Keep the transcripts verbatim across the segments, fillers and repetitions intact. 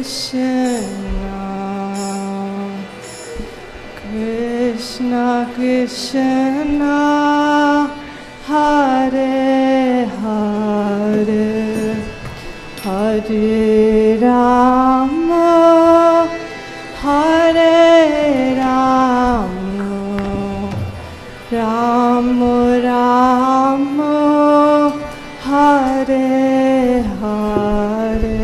Krishna Krishna Hare Hare Hare Rama Hare Rama Rama Rama Hare Hare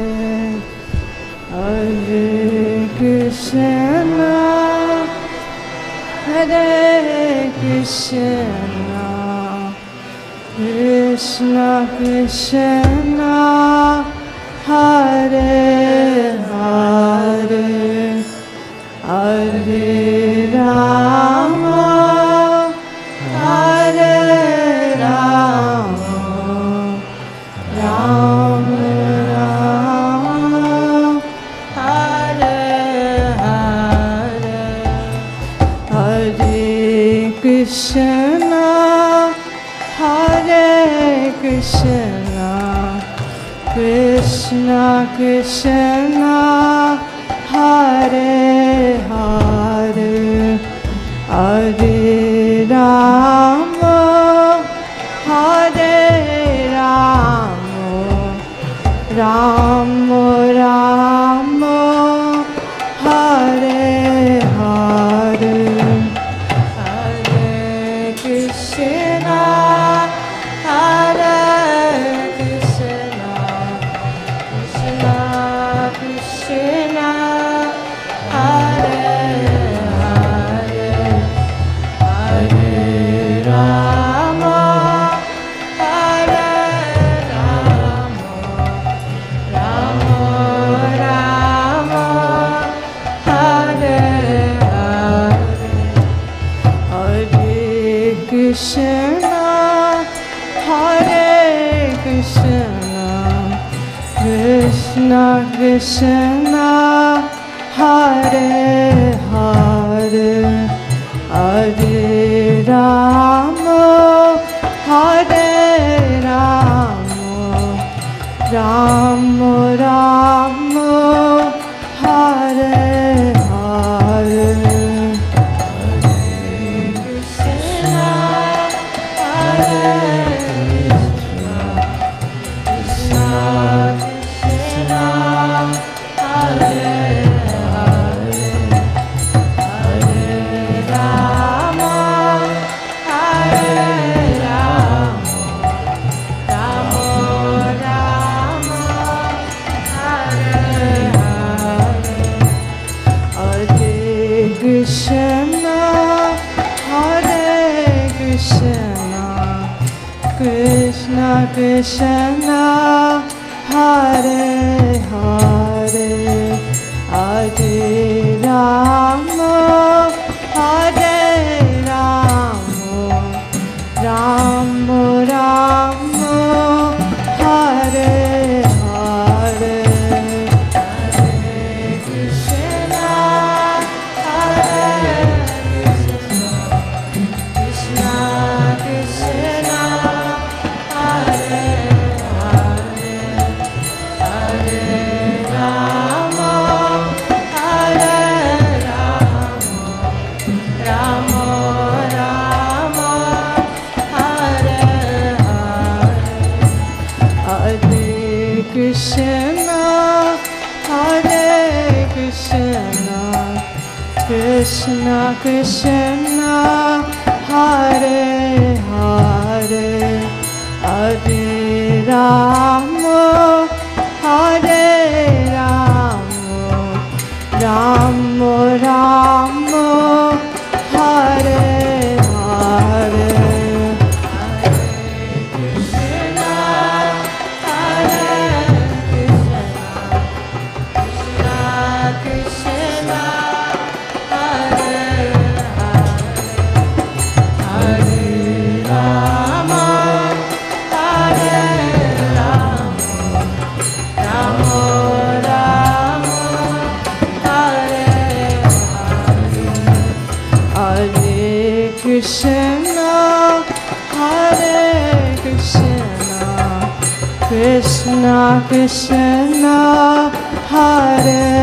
Hare Krishna Hare Krishna Krishna Krishna Hare Hare Hare Rama Hare Rama Rama Rama Hare Hare Hare Krishna Hare Krishna Krishna Krishna Hare Hare Hare Rama Hare Rama Rama Rama Hare Hare Hare Krishna Hare Krishna Krishna Krishna Hare Hare Hare Rama Hare Rama Rama Rama Hare Hare Hare Krishna Hare Krishna Krishna Krishna Hare Hare Hare Rama Hare Rama Rama Rama Hare Hare Krishna Hare Krishna Krishna Krishna Hare Hare Hare Rama Hare Rama Rama Rama Hare Hare Hare Krishna Hare Krishna Krishna Krishna Hare Hare Hare Rama Hare Rama Rama Rama Hare Hare Hare Krishna Hare Krishna Krishna Krishna Hare Hare Hare Rama Hare Rama Rama Rama Hare Hare Hare Krishna Hare Krishna Krishna Krishna Hare Hare Hare Rama Hare Rama Rama Rama Hare Hare Krishna Hare Krishna Krishna Krishna Hare Hare Hare Rama Hare Rama Rama Rama Hare Hare Krishna Hare Krishna Krishna Krishna Hare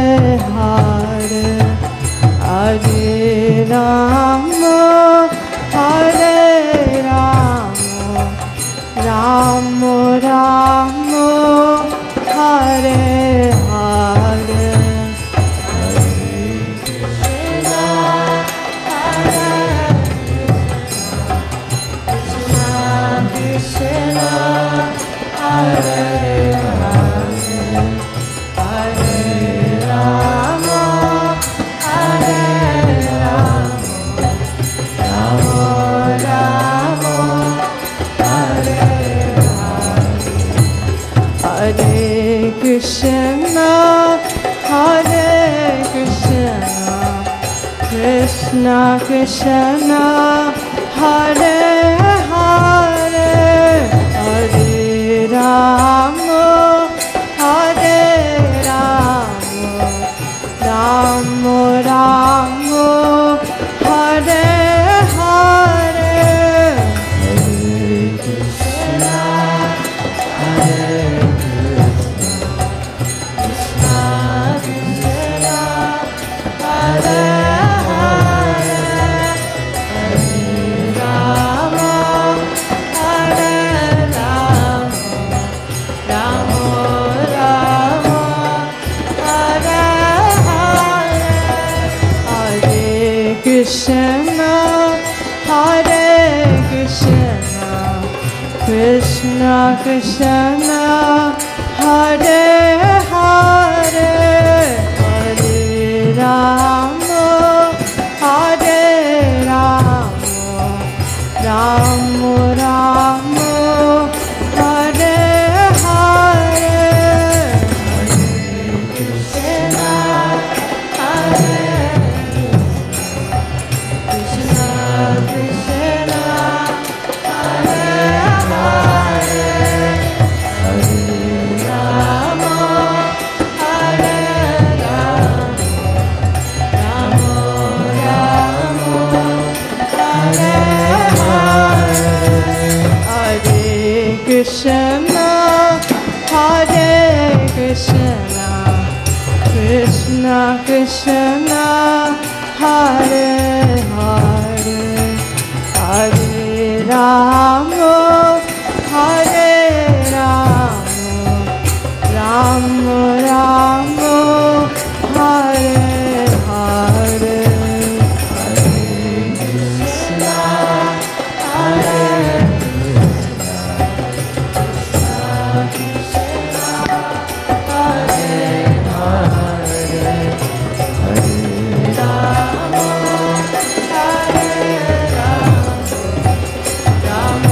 Krishna, Hare Krishna, Krishna Krishna, Hare Hare, Hare Rama, Hare Rama, Rama Rama, Hare Hare, Hare Krishna, Hare Krishna, Krishna Hare Hare, Hare Rama, Hare Rama, Rama Rama, Hare Hare, Hare Krishna, Hare Krishna, Krishna Krishna, Hare Hare, Hare Rama, Hare Rama, Rama Rama, Hare Hare, Hare Krishna, Hare Krishna, Krishna Hare Hare, Hare Rama, Hare Rama, Rama Rama, Hare Hare, Hare Krishna, Hare Krishna, Krishna Krishna, Hare Hare, Hare Rama, Hare Rama, Rama Rama, Hare Hare, Hare Krishna, Hare Krishna, Hare Hare, Hare Rama, Hare Rama,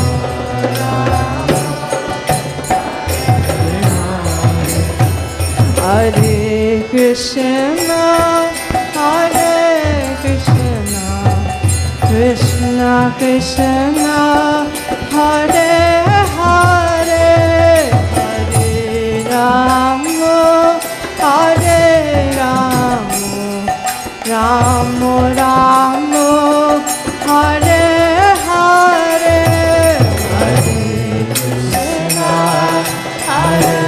Hare Krishna, Hare Krishna, Krishna Krishna, Hare Hare, Hare Rama, Hare Rama, Rama Rama, Hare Hare, Hare Krishna, Hare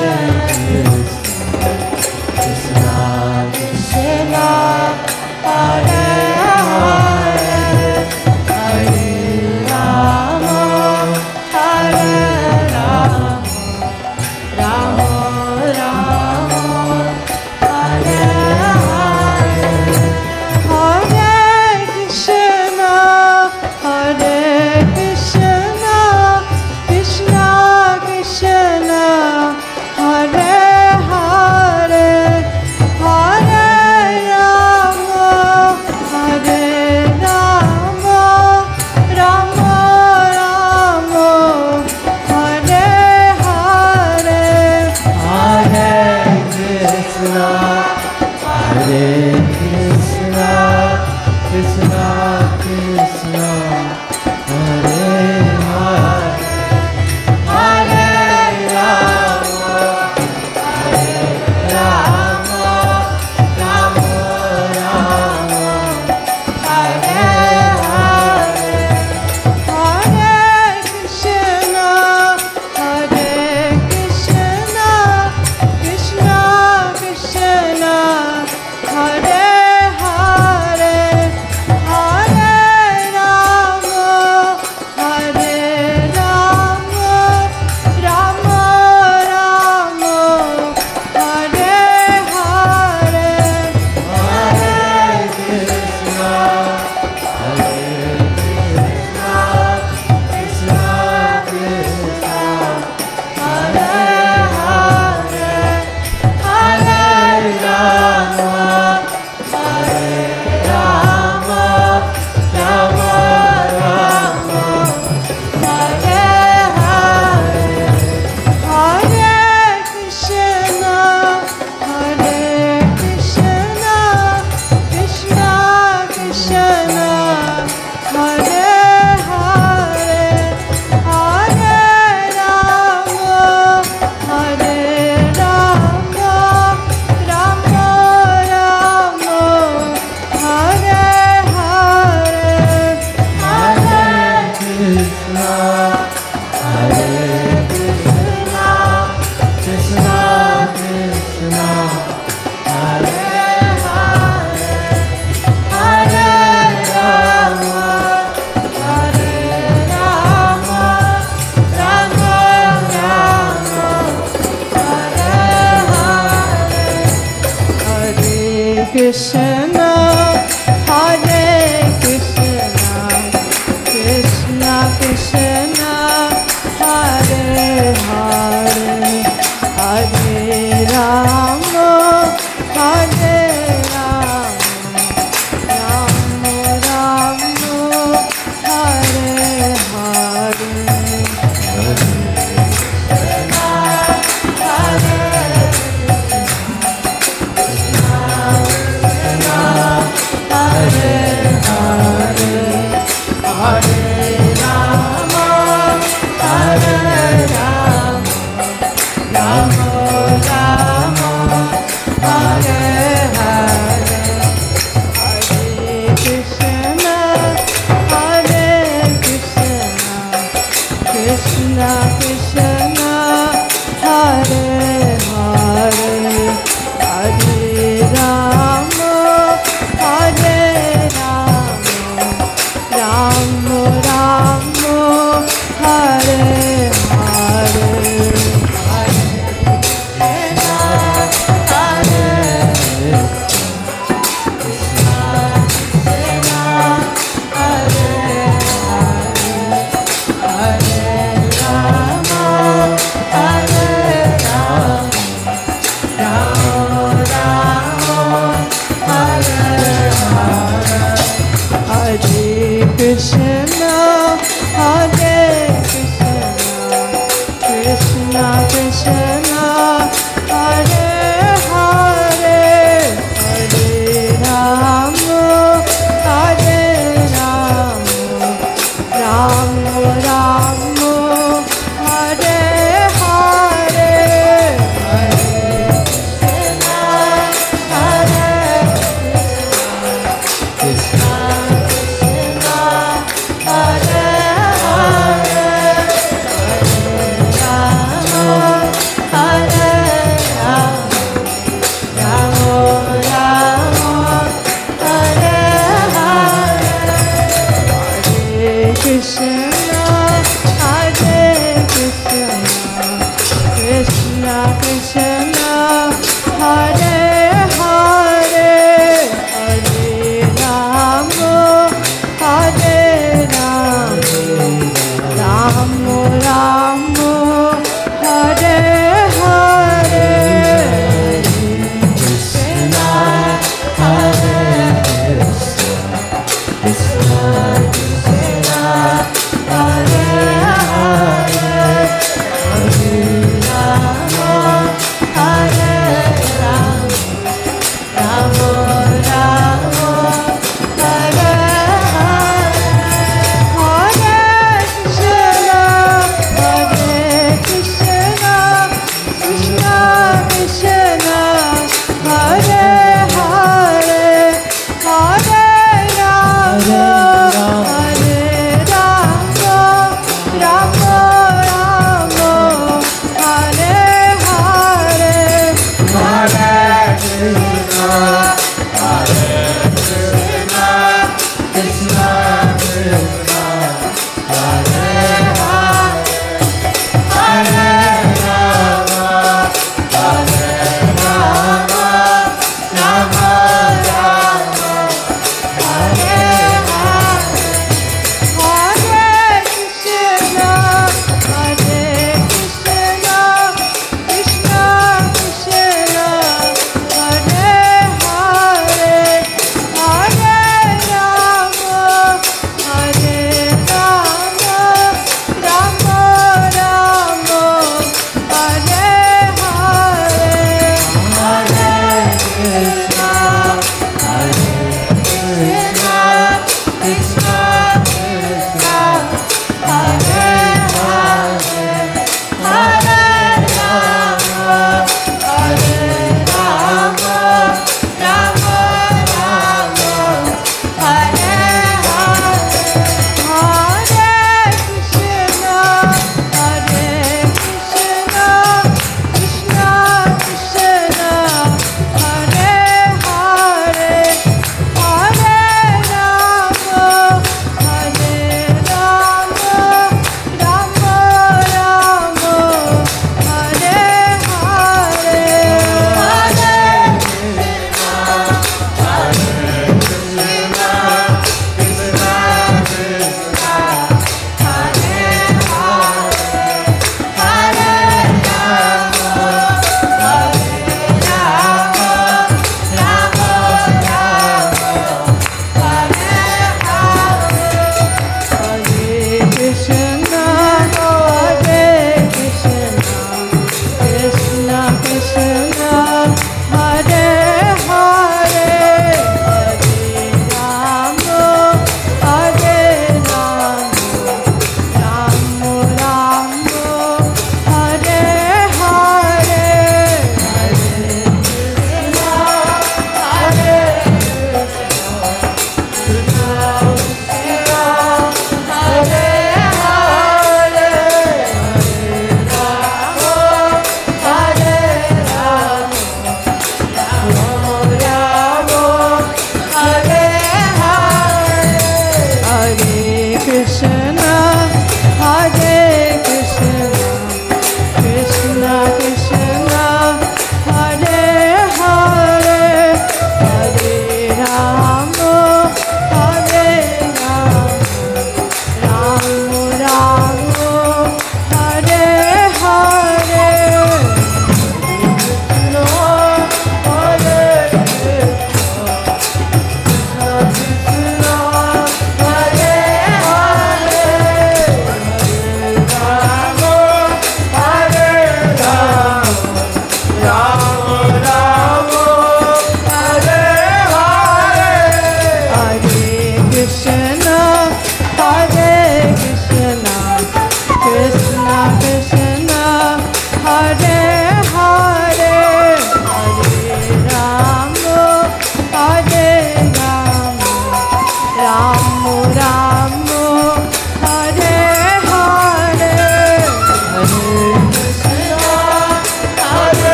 Krishna, Krishna Hare Hare, Hare Rama, Hare Rama, Rama Rama, Hare Hare, Hare Krishna, Hare Krishna, Krishna Krishna, Hare Hare, Hare Rama, Hare Rama, Rama Rama, Hare Hare, Hare Krishna, Hare Krishna, Krishna Krishna, Hare Hare, Hare Rama, Hare Rama, Rama Rama, Hare Hare, Hare Krishna, Hare Krishna, Krishna Krishna, Hare Krishna, Hare Krishna, Krishna Krishna, Hare Hare, Hare Rama, Hare Rama, Rama Rama, Hare Hare, Hare Hare Rama,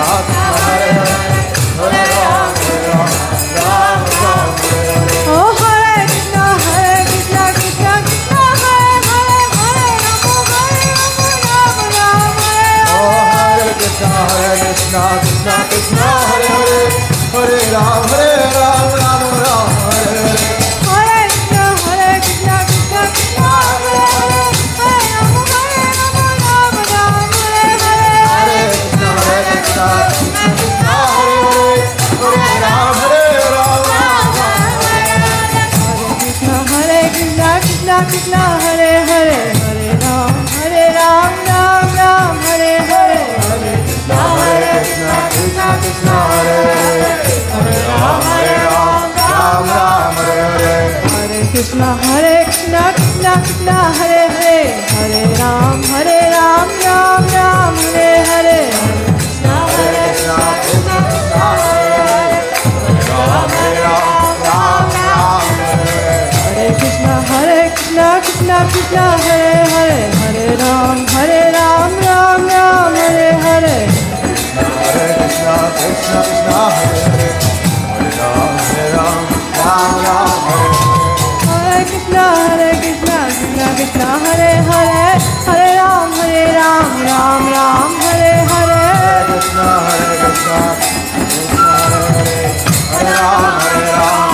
Krishna Hare Hare Hare Ram Hare Ram Ram Ram Hare Hare Hare Krishna Hare Krishna Krishna Krishna Hare Hare Hare Ram Hare Ram Ram Ram Hare Hare Hare Krishna Hare Krishna Krishna Krishna Hare Hare Hare Ram Hare Ram Ram Ram Hare Hare Hare Krishna Hare Krishna Krishna Krishna Hare Hare Hare Ram Hare Ram Ram Ram Hare Hare Hare Krishna Hare Krishna Krishna Krishna Hare Hare Hare Ram Hare Ram Ram Ram Hare Hare Hare Krishna Krishna Krishna Hare Hare Hare Ram Hare Ram Ram Ram Hare Hare Krishna Hare Krishna Krishna Krishna Hare Hare Hare Ram Hare Ram Ram Ram Hare Hare Krishna Hare Krishna Krishna Hare Hare Hare Ram Hare Ram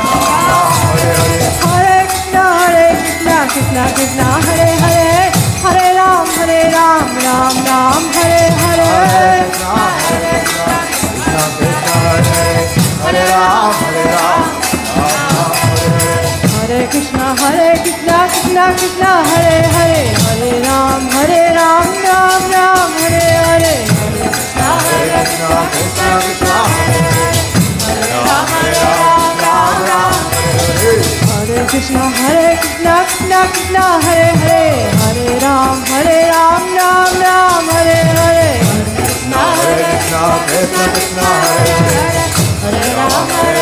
Krishna Krishna Hare Hare Hare Ram Hare Ram Ram Ram Hare Hare Krishna Hare Krishna Krishna Hare Hare Ram Hare Ram Ram Hare Hare Krishna Hare Krishna Krishna Krishna Hare Hare Hare Ram Hare Ram Ram Ram Hare Hare Krishna Hare Krishna Krishna Krishna Hare Hare Ram Hare Ram Ram Ram Hare Hare Krishna Hare Krishna Krishna Krishna Hare Hare Hare Ram Hare Ram Ram Ram Hare Hare Krishna Hare Krishna Krishna Krishna Hare Hare Hare Ram Hare